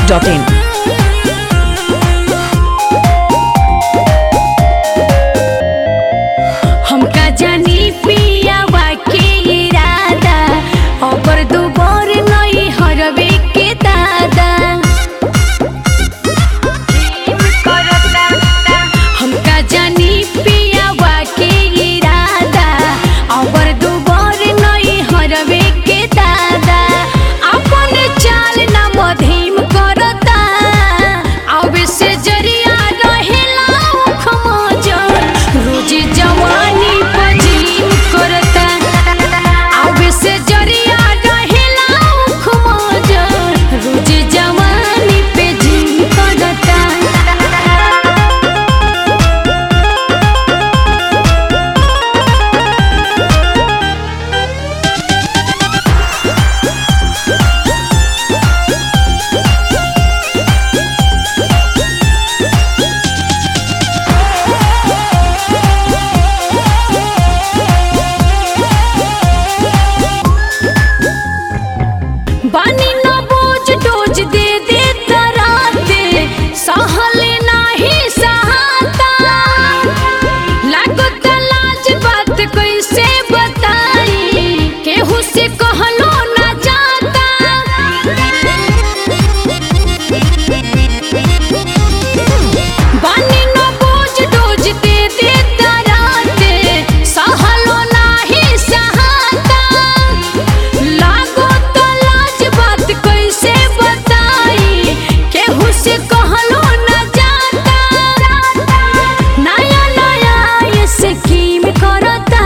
biharmasti.in। हमका जानी पियावा के इरादा अबर दुबर नई हरवे के दादा। हमका जानी पियावा के इरादा अबर दुबर नई हरवे के दादा। अपन चाल ना मधीम करता अब से जरिया रहेला खमजन रोज जवानी पजीम करता। अब से जरिया रहेला खमजन रोज जवानी पे जीम करता। बानी न बोझ डोज दे दे तराते सहले नाही सहाता। लागत लाज बात कैसे बताई केहू से कहलो ना जाता। बानी न बोझ डोज दे दे तराते सहलो नाही सहाता। लागो तो लाज बात कैसे बताई केहू से कहलो न जाता। नया नया ये स्कीम करता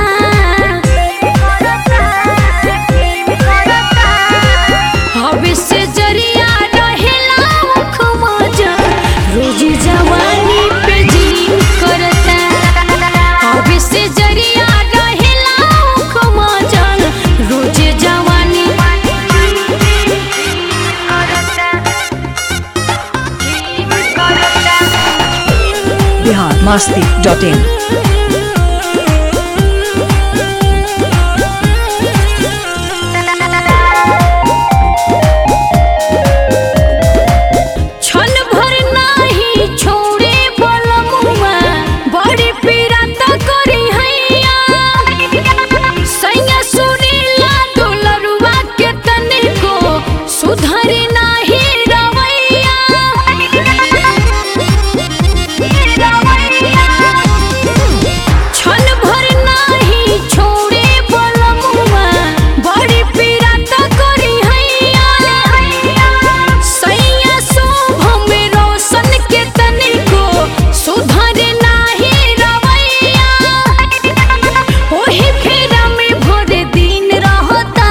अब से जरिया रहेला खमजन रोज जवानी पे जीम करता। अब से जरिया रहेला खमजन रोज जवानी biharmasti.in। छन भर नाही छोड़े बलमुआ बड़ी पीड़ा त करी हैया। सैया सुनीला दुलरुआ के तनिको सुधरी नाही रवैया। छन भर नाही छोड़े बलमुआ बड़ी पीड़ा त करी हैया। सैया शोभ में रोशन के तनिको सुधरे नाही रवैया। ओही फेरा में भोरे दिन रहता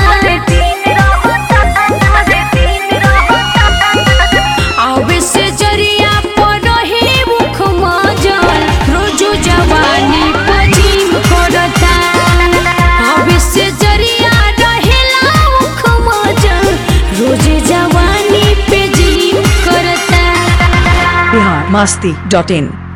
अब से जरिया पर रहे मुख मजल रोजो जवानी पजीम करता। अब से जरिया रहेला मुख मजल रोज जवानी पे जीम करता। biharmasti.in।